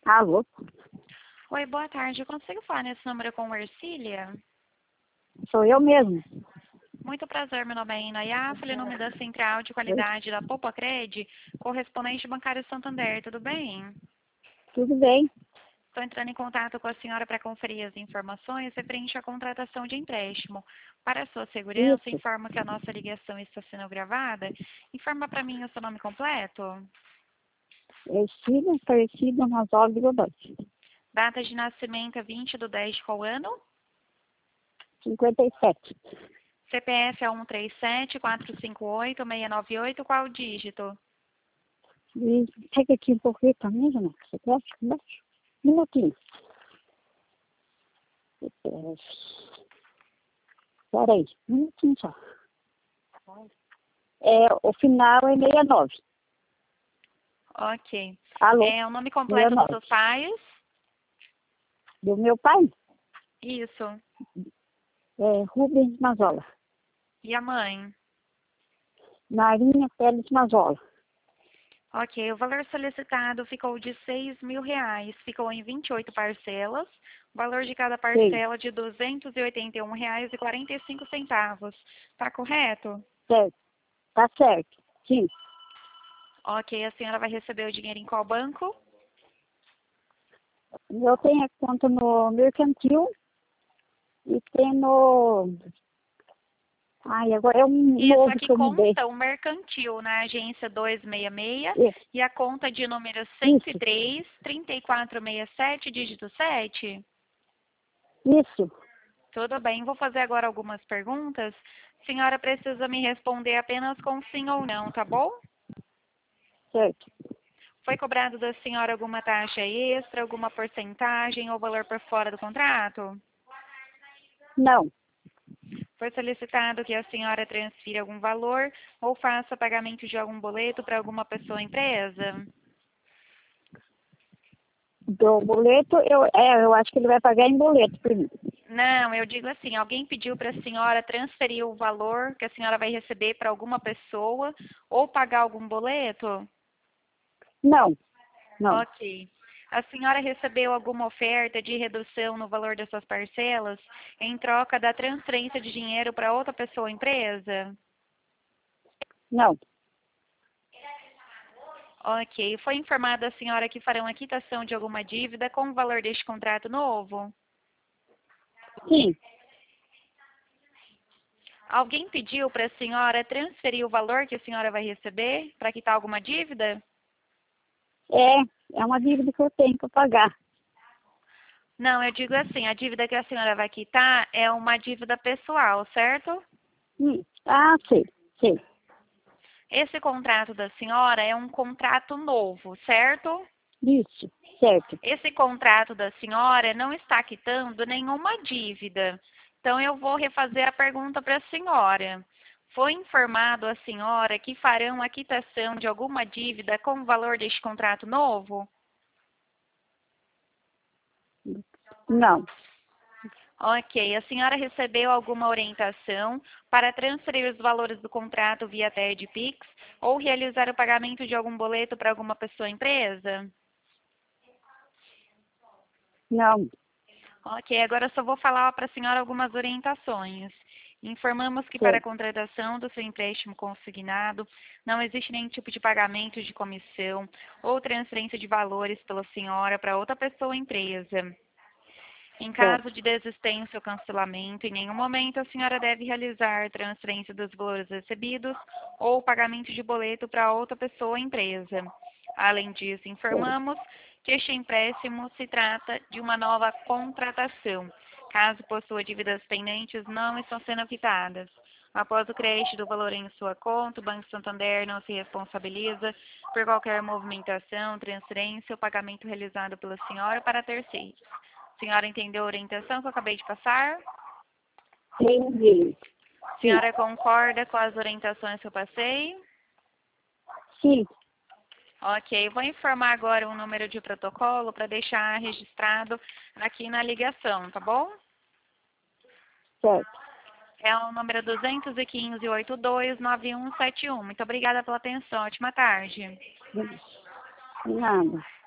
Alô? Oi, boa tarde. Eu consigo falar nesse número com Ercília? Sou eu mesmo. Muito prazer, meu nome é Inayá, falei em nome da Central de Qualidade da Popacred, correspondente bancário Santander, tudo bem? Tudo bem? Estou entrando em contato com a senhora para conferir as informações referente à contratação de empréstimo. Para a sua segurança, Isso. informo que a nossa ligação está sendo gravada. Informa para mim o seu nome completo, Ercília Aparecida Mazola de Godoy. data de nascimento é 20/10 de qual ano? 57. CPF é 137-458-698, qual o dígito? E pega aqui um pouquinho também, Janete. Você quer? Embaixo. Um minutinho. Espera aí. Um minutinho só. O final é 69. Ok. Alô? O nome completo dos 69. seus pais? Do meu pai? Isso. Rubens Mazola. E a mãe? Marinha Pérez Mazola. Ok. O valor solicitado ficou de R$ 6.000. Ficou em 28 parcelas. O valor de cada parcela de R$ 281,45. Tá correto? Certo. Tá certo. Sim. Ok. A senhora vai receber o dinheiro em qual banco? Eu tenho a conta no Mercantil e tem no... Ai, agora é um Isso, novo aqui que eu mudei. consta o mercantil na agência 266 Isso. e a conta de número Isso. 103-3467, dígito 7. Isso. Tudo bem, vou fazer agora algumas perguntas. A senhora precisa me responder apenas com sim ou não, tá bom? Certo. Foi cobrado da senhora alguma taxa extra, alguma porcentagem ou valor por fora do contrato? Não. Foi solicitado que a senhora transfira algum valor ou faça pagamento de algum boleto para alguma pessoa ou empresa? Do boleto, eu acho que ele vai pagar em boleto por mim. Não, eu digo assim, alguém pediu para a senhora transferir o valor que a senhora vai receber para alguma pessoa ou pagar algum boleto? Não. Não. Ok. A senhora recebeu alguma oferta de redução no valor das suas parcelas em troca da transferência de dinheiro para outra pessoa ou empresa? Não. Ok. Foi informada a senhora que farão a quitação de alguma dívida com o valor deste contrato novo? Sim. Alguém pediu para a senhora transferir o valor que a senhora vai receber para quitar alguma dívida? É uma dívida que eu tenho para pagar. Não, eu digo assim, a dívida que a senhora vai quitar é uma dívida pessoal, certo? Sei. Sei. Esse contrato da senhora é um contrato novo, certo? Isso. Certo. Esse contrato da senhora não está quitando nenhuma dívida. Então, eu vou refazer a pergunta para a senhora. Foi informado à senhora que farão a quitação de alguma dívida com o valor deste contrato novo? Não. Ok. A senhora recebeu alguma orientação para transferir os valores do contrato via TED Pix ou realizar o pagamento de algum boleto para alguma pessoa ou empresa? Não. Ok, agora eu só vou falar para a senhora algumas orientações. Informamos que para a Certo. contratação do seu empréstimo consignado não existe nenhum tipo de pagamento de comissão ou transferência de valores pela senhora para outra pessoa ou empresa. Em caso Certo. de desistência ou cancelamento, em nenhum momento a senhora deve realizar transferência dos valores recebidos ou pagamento de boleto para outra pessoa ou empresa. Além disso, Certo. informamos que este empréstimo se trata de uma nova contratação. Caso possua dívidas pendentes, não estão sendo quitadas. Após o crédito do valor em sua conta, o Banco Santander não se responsabiliza por qualquer movimentação, transferência ou pagamento realizado pela senhora para terceiros. A senhora entendeu a orientação que eu acabei de passar? Entendi. A Sim. senhora concorda com as orientações que eu passei? Sim. Ok, vou informar agora um número de protocolo para deixar registrado aqui na ligação, tá bom? Certo. É o número 215-82-9171. Muito obrigada pela atenção. Ótima tarde. De nada.